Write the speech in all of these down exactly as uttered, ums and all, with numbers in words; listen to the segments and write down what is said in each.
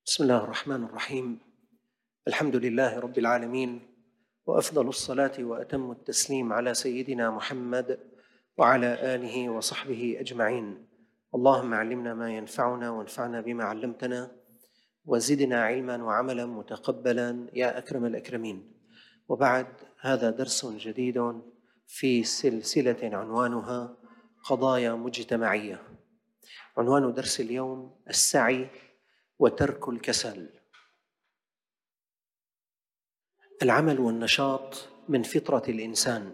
بسم الله الرحمن الرحيم. الحمد لله رب العالمين، وأفضل الصلاة وأتم التسليم على سيدنا محمد وعلى آله وصحبه أجمعين. اللهم علمنا ما ينفعنا وانفعنا بما علمتنا وزدنا علما وعملا متقبلا يا أكرم الأكرمين. وبعد، هذا درس جديد في سلسلة عنوانها قضايا مجتمعية. عنوان درس اليوم: السعي وترك الكسل. العمل والنشاط من فطرة الإنسان،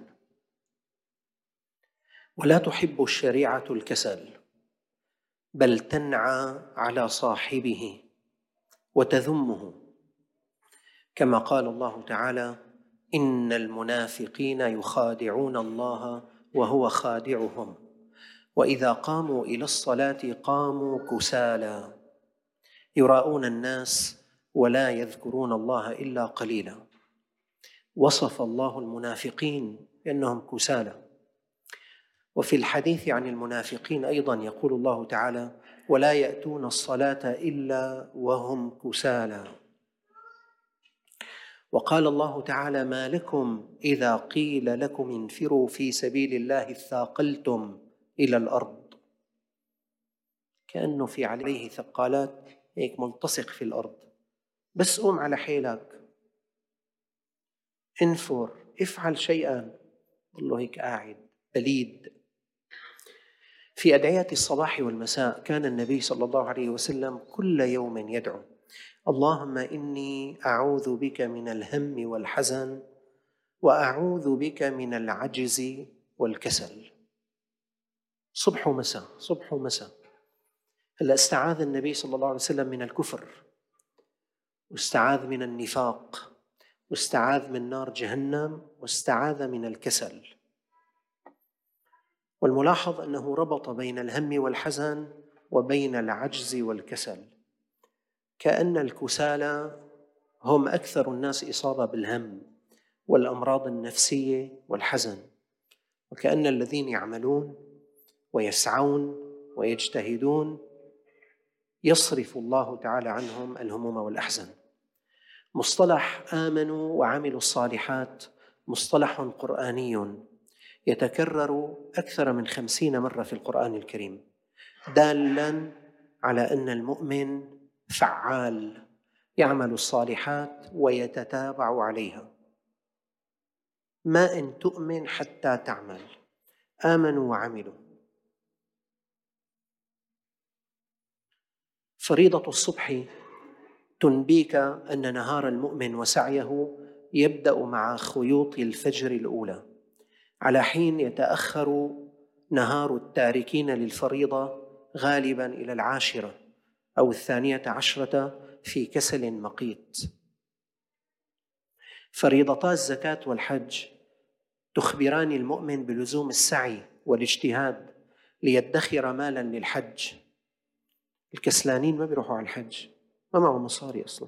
ولا تحب الشريعة الكسل، بل تنعى على صاحبه وتذمه، كما قال الله تعالى: إن المنافقين يخادعون الله وهو خادعهم وإذا قاموا إلى الصلاة قاموا كسالى يراءون الناس ولا يذكرون الله إلا قليلا. وصف الله المنافقين بأنهم كسالى. وفي الحديث عن المنافقين أيضا يقول الله تعالى: ولا يأتون الصلاة إلا وهم كسالى. وقال الله تعالى: ما لكم إذا قيل لكم انفروا في سبيل الله اثاقلتم إلى الأرض. كأنه في عليه ثقالات، هيك ملتصق في الأرض، بس قوم على حيلك، انفر، افعل شيئا، والله هيك قاعد بليد. في أدعية الصباح والمساء كان النبي صلى الله عليه وسلم كل يوم يدعو: اللهم إني أعوذ بك من الهم والحزن، وأعوذ بك من العجز والكسل. صبح ومساء صبح ومساء. هلا استعاذ النبي صلى الله عليه وسلم من الكفر، واستعاذ من النفاق، واستعاذ من نار جهنم، واستعاذ من الكسل. والملاحظ أنه ربط بين الهم والحزن وبين العجز والكسل، كأن الكسالى هم أكثر الناس إصابة بالهم والأمراض النفسية والحزن، وكأن الذين يعملون ويسعون ويجتهدون يصرف الله تعالى عنهم الهموم والأحزان. مصطلح آمنوا وعملوا الصالحات مصطلح قرآني يتكرر أكثر من خمسين مرة في القرآن الكريم، دالاً على أن المؤمن فعال، يعمل الصالحات ويتتابع عليها. ما إن تؤمن حتى تعمل. آمنوا وعملوا. فريضة الصبح تنبيك أن نهار المؤمن وسعيه يبدأ مع خيوط الفجر الأولى، على حين يتأخر نهار التاركين للفريضة غالباً إلى العاشرة أو الثانية عشرة في كسل مقيت. فريضتا الزكاة والحج تخبران المؤمن بلزوم السعي والاجتهاد ليدخر مالاً للحج. الكسلانين ما بيروحوا على الحج، ما معه مصاري أصلاً،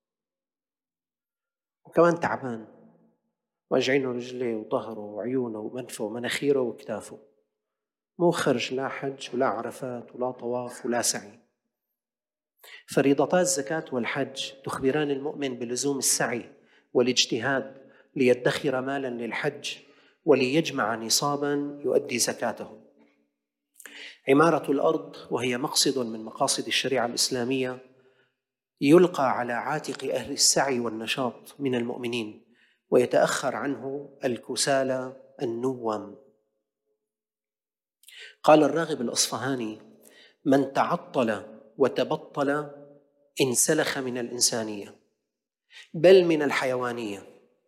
وكمان تعبان، واجعينه رجليه وظهره وعيونه ومنفه ومناخيره وكتافه، مو خرج لا حج ولا عرفات ولا طواف ولا سعي. فريضتا الزكاة والحج تخبران المؤمن بلزوم السعي والاجتهاد ليدخر مالا للحج وليجمع نصابا يؤدي زكاته. عمارة الأرض، وهي مقصد من مقاصد الشريعة الإسلامية، يلقى على عاتق أهل السعي والنشاط من المؤمنين، ويتأخر عنه الكسالى النوم. قال الراغب الأصفهاني: من تعطل وتبطل انسلخ من الإنسانية، بل من الحيوانية،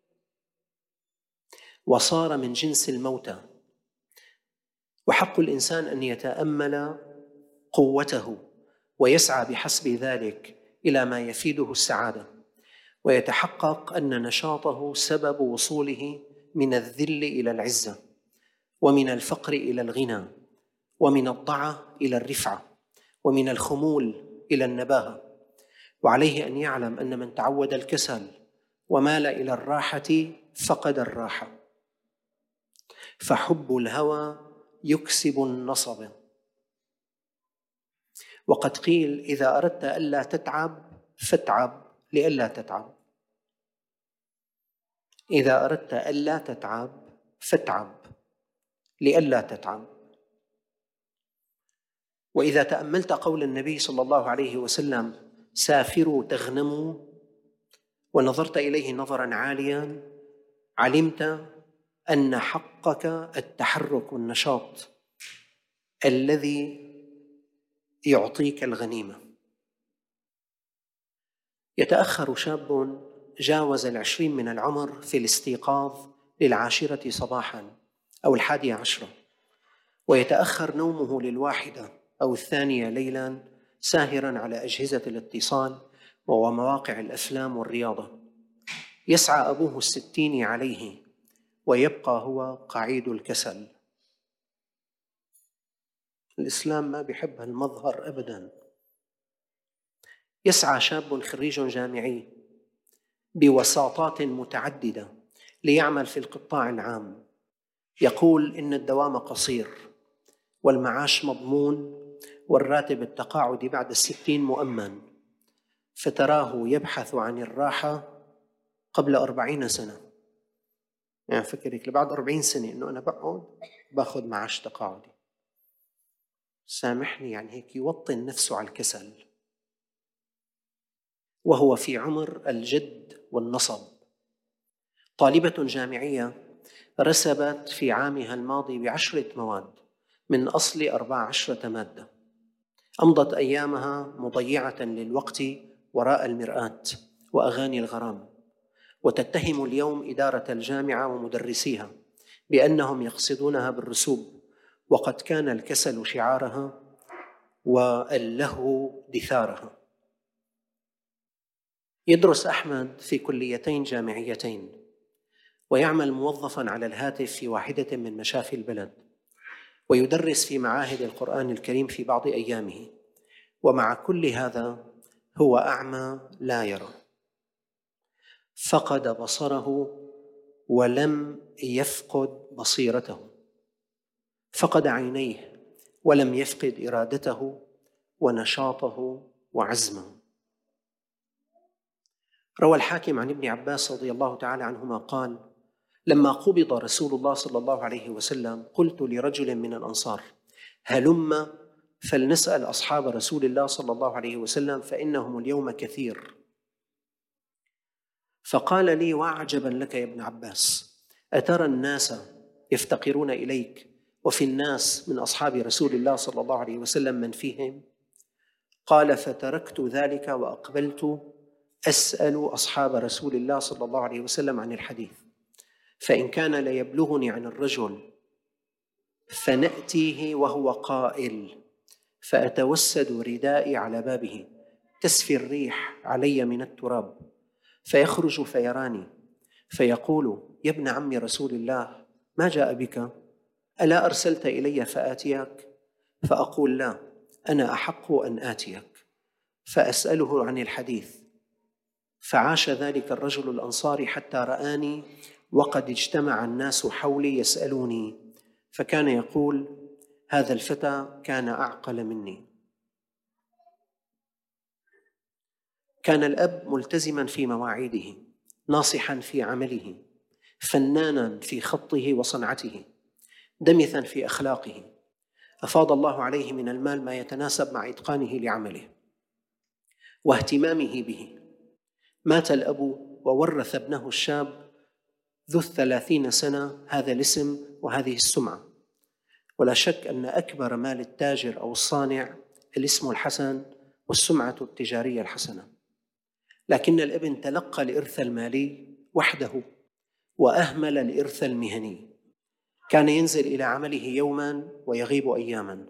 وصار من جنس الموتى. وحق الإنسان أن يتأمل قوته ويسعى بحسب ذلك إلى ما يفيده السعادة، ويتحقق أن نشاطه سبب وصوله من الذل إلى العزة، ومن الفقر إلى الغنى، ومن الضعة إلى الرفعة، ومن الخمول إلى النباهة. وعليه أن يعلم أن من تعود الكسل ومال إلى الراحة فقد الراحة. فحب الهوى يكسب النصب. وقد قيل: إذا أردت ألا تتعب فاتعب لئلا تتعب. إذا أردت ألا تتعب فاتعب لئلا تتعب. وإذا تأملت قول النبي صلى الله عليه وسلم سافروا تغنموا، ونظرت إليه نظرا عاليا، علمت أن حقك التحرك والنشاط الذي يعطيك الغنيمة. يتأخر شاب جاوز العشرين من العمر في الاستيقاظ للعاشرة صباحا أو الحادية عشرة، ويتأخر نومه للواحدة أو الثانية ليلا، ساهرا على أجهزة الاتصال ومواقع الأفلام والرياضة. يسعى أبوه الستين عليه ويبقى هو قعيد الكسل. الإسلام ما بيحب هالمظهر أبدا. يسعى شاب خريج جامعي بوساطات متعددة ليعمل في القطاع العام، يقول إن الدوام قصير والمعاش مضمون والراتب التقاعدي بعد الستين مؤمن، فتراه يبحث عن الراحة قبل أربعين سنة. يعني فكرك لبعد أربعين سنة إنه أنا بقعد باخذ معاش تقاعدي. سامحني، يعني هيك يوطن نفسه على الكسل وهو في عمر الجد والنصب. طالبة جامعية رسبت في عامها الماضي بعشرة مواد من أصل أربع عشرة مادة. أمضت أيامها مضيعة للوقت وراء المرآة وأغاني الغرام، وتتهم اليوم إدارة الجامعة ومدرسيها بأنهم يقصدونها بالرسوب، وقد كان الكسل شعارها واللهو دثارها. يدرس أحمد في كليتين جامعيتين، ويعمل موظفاً على الهاتف في واحدة من مشافي البلد، ويدرس في معاهد القرآن الكريم في بعض أيامه، ومع كل هذا هو أعمى لا يرى. فقد بصره ولم يفقد بصيرته، فقد عينيه ولم يفقد إرادته ونشاطه وعزمه. روى الحاكم عن ابن عباس رضي الله تعالى عنهما قال: لما قبض رسول الله صلى الله عليه وسلم قلت لرجل من الأنصار: هلم فلنسأل أصحاب رسول الله صلى الله عليه وسلم فإنهم اليوم كثير. فقال لي: وعجبا لك يا ابن عباس، أترى الناس يفتقرون إليك وفي الناس من أصحاب رسول الله صلى الله عليه وسلم من فيهم؟ قال: فتركت ذلك وأقبلت أسأل أصحاب رسول الله صلى الله عليه وسلم عن الحديث، فإن كان ليبلغني عن الرجل فنأتيه وهو قائل، فأتوسد ردائي على بابه تسفي الريح علي من التراب، فيخرج فيراني فيقول: يا ابن عم رسول الله، ما جاء بك؟ ألا أرسلت إلي فآتيك؟ فأقول: لا، أنا أحق أن آتيك. فأسأله عن الحديث، فعاش ذلك الرجل الأنصاري حتى رآني وقد اجتمع الناس حولي يسألوني، فكان يقول: هذا الفتى كان أعقل مني. كان الأب ملتزما في مواعيده، ناصحا في عمله، فنانا في خطه وصنعته، دمثا في أخلاقه، أفاض الله عليه من المال ما يتناسب مع إتقانه لعمله واهتمامه به. مات الأب وورث ابنه الشاب ذو الثلاثين سنة هذا الاسم وهذه السمعة. ولا شك أن أكبر مال التاجر أو الصانع الاسم الحسن والسمعة التجارية الحسنة، لكن الابن تلقى الإرث المالي وحده وأهمل الإرث المهني. كان ينزل إلى عمله يوما ويغيب أياما،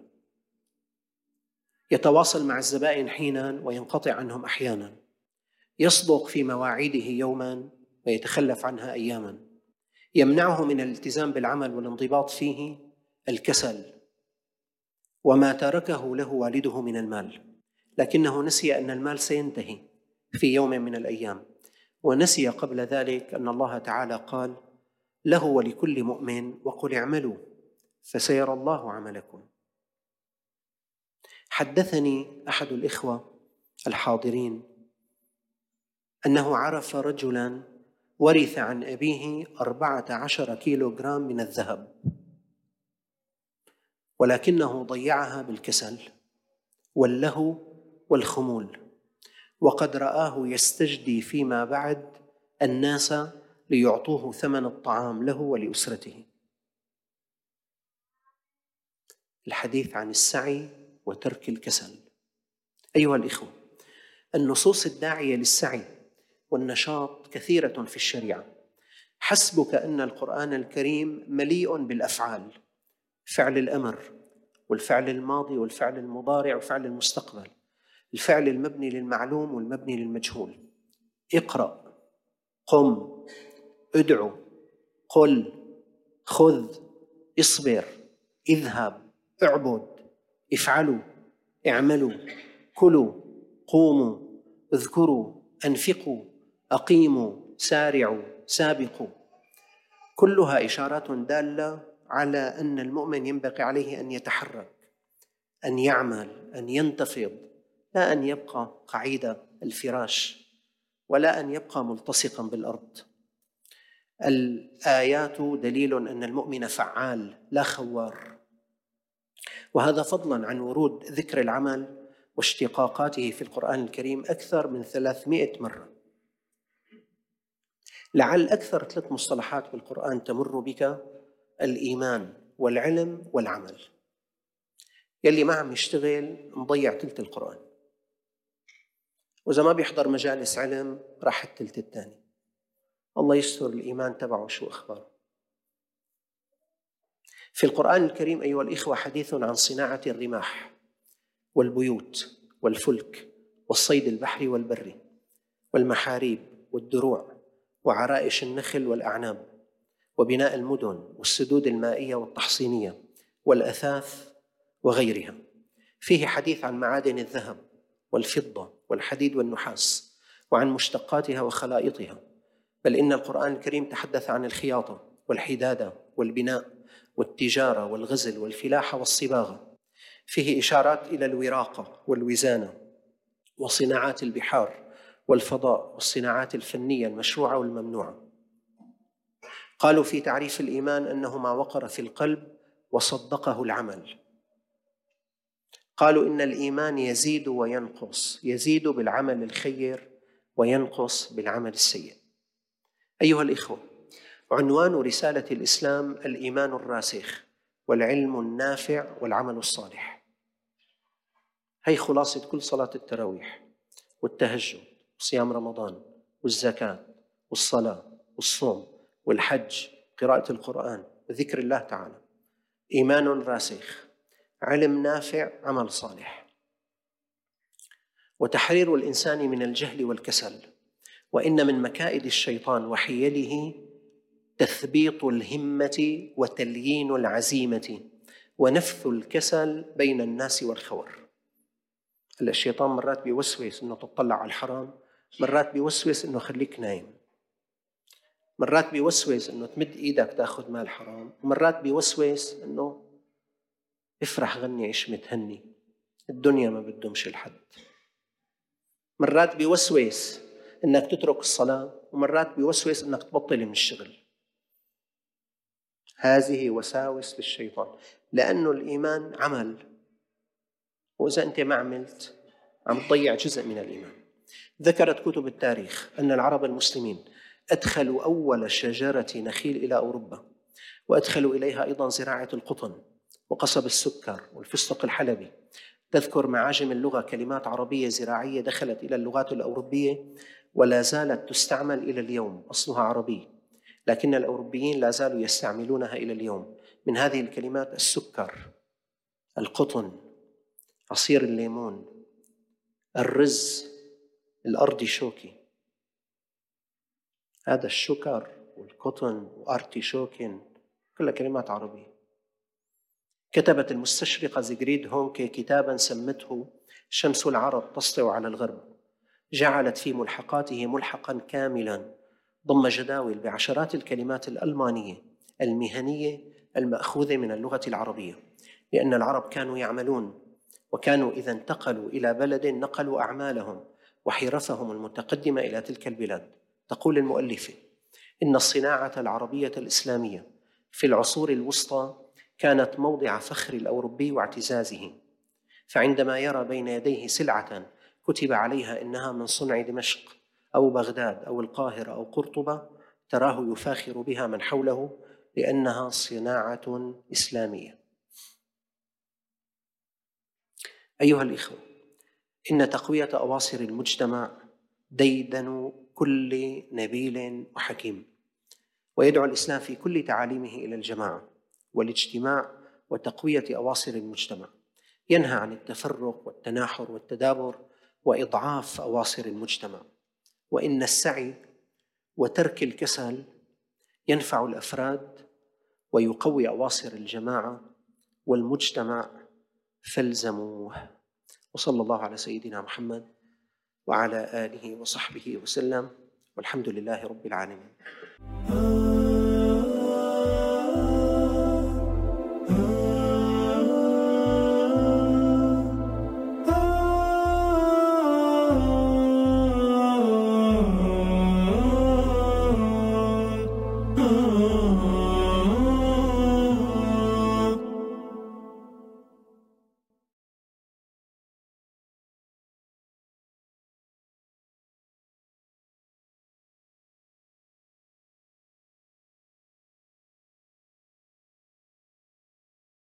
يتواصل مع الزبائن حينا وينقطع عنهم أحيانا، يصدق في مواعيده يوما ويتخلف عنها أياما. يمنعه من الالتزام بالعمل والانضباط فيه الكسل وما تركه له والده من المال، لكنه نسي أن المال سينتهي في يوم من الأيام، ونسي قبل ذلك أن الله تعالى قال له ولكل مؤمن: وقل اعملوا فسيرى الله عملكم. حدثني أحد الإخوة الحاضرين أنه عرف رجلاً ورث عن أبيه أربعة عشر كيلو جرام من الذهب، ولكنه ضيعها بالكسل واللهو والخمول، وقد رآه يستجدي فيما بعد الناس ليعطوه ثمن الطعام له ولأسرته. الحديث عن السعي وترك الكسل. أيها الإخوة، النصوص الداعية للسعي والنشاط كثيرة في الشريعة. حسبك أن القرآن الكريم مليء بالأفعال، فعل الأمر والفعل الماضي والفعل المضارع وفعل المستقبل، الفعل المبني للمعلوم والمبني للمجهول. اقرأ، قم، ادعو، قل، خذ، اصبر، اذهب، اعبد، افعلوا، اعملوا، كلوا، قوموا، اذكروا، انفقوا، اقيموا، سارعوا، سابقوا. كلها إشارات دالة على أن المؤمن ينبغي عليه أن يتحرك، أن يعمل، أن ينتفض، لا أن يبقى قعيد الفراش ولا أن يبقى ملتصقا بالأرض. الآيات دليل أن المؤمن فعال لا خوار، وهذا فضلا عن ورود ذكر العمل واشتقاقاته في القرآن الكريم أكثر من ثلاثمائة مرة. لعل أكثر ثلاث مصطلحات بالقرآن تمر بك: الإيمان والعلم والعمل. يلي ما عم يشتغل مضيع ثلث القرآن، وإذا ما بيحضر مجالس علم راح الثلث الثاني. الله يستر الإيمان تبعه شو أخباره. في القرآن الكريم أيها الإخوة حديث عن صناعة الرماح والبيوت والفلك والصيد البحري والبري والمحاريب والدروع وعرائش النخل والأعناب وبناء المدن والسدود المائية والتحصينية والأثاث وغيرها. فيه حديث عن معادن الذهب والفضة والحديد والنحاس وعن مشتقاتها وخلائطها، بل إن القرآن الكريم تحدث عن الخياطة والحدادة والبناء والتجارة والغزل والفلاحة والصباغة. فيه إشارات إلى الوراقة والوزانة وصناعات البحار والفضاء والصناعات الفنية المشروعة والممنوعة. قالوا في تعريف الإيمان أنه ما وقر في القلب وصدقه العمل. قالوا إن الإيمان يزيد وينقص، يزيد بالعمل الخير وينقص بالعمل السيء. أيها الإخوة، عنوان رسالة الإسلام الإيمان الراسخ والعلم النافع والعمل الصالح. هي خلاصة كل صلاة التراويح والتهجد وصيام رمضان والزكاة والصلاة والصوم والحج، قراءة القرآن وذكر الله تعالى. إيمان راسخ، علم نافع، عمل صالح، وتحرير الإنسان من الجهل والكسل. وإن من مكائد الشيطان وحيله تثبيط الهمة وتليين العزيمة ونفث الكسل بين الناس والخور. الشيطان مرات بيوسوس إنه تطلع على الحرام، مرات بيوسوس إنه خليك نايم، مرات بيوسوس إنه تمد إيدك تأخذ مال حرام، ومرات بيوسوس إنه افرح غني عيش متهني، الدنيا ما بدهمش الحد. مرات بيوسوس إنك تترك الصلاة، ومرات بيوسوس إنك تبطل من الشغل. هذه وساوس للشيطان، لأنه الإيمان عمل، وإذا أنت ما عملت عم تضيع جزء من الإيمان. ذكرت كتب التاريخ أن العرب المسلمين أدخلوا أول شجرة نخيل إلى أوروبا، وأدخلوا إليها أيضا زراعة القطن وقصب السكر والفستق الحلبي. تذكر معاجم اللغة كلمات عربية زراعية دخلت إلى اللغات الأوروبية ولا زالت تستعمل إلى اليوم، أصلها عربي، لكن الأوروبيين لا زالوا يستعملونها إلى اليوم. من هذه الكلمات السكر، القطن، عصير الليمون، الرز، الأرض شوكي. هذا الشكر والقطن وأرتي شوكين كلها كلمات عربية. كتبت المستشرقة زيغريد هونكي كتاباً سمته شمس العرب تسطع على الغرب، جعلت في ملحقاته ملحقاً كاملاً ضم جداول بعشرات الكلمات الألمانية المهنية المأخوذة من اللغة العربية، لأن العرب كانوا يعملون، وكانوا إذا انتقلوا إلى بلد نقلوا أعمالهم وحرفهم المتقدمة إلى تلك البلاد. تقول المؤلفة: إن الصناعة العربية الإسلامية في العصور الوسطى كانت موضع فخر الأوروبي واعتزازه، فعندما يرى بين يديه سلعة كتب عليها إنها من صنع دمشق أو بغداد أو القاهرة أو قرطبة، تراه يفاخر بها من حوله لأنها صناعة إسلامية. أيها الإخوة، إن تقوية أواصر المجتمع ديدن كل نبيل وحكيم، ويدعو الإسلام في كل تعاليمه إلى الجماعة والاجتماع وتقوية أواصر المجتمع. ينهى عن التفرق والتناحر والتدابر وإضعاف أواصر المجتمع، وإن السعي وترك الكسل ينفع الأفراد ويقوي أواصر الجماعة والمجتمع، فالزموه. وصلى الله على سيدنا محمد وعلى آله وصحبه وسلم، والحمد لله رب العالمين.